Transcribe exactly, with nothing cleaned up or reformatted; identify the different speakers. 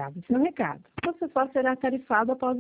Speaker 1: grave seu recado. Você só será tarifado após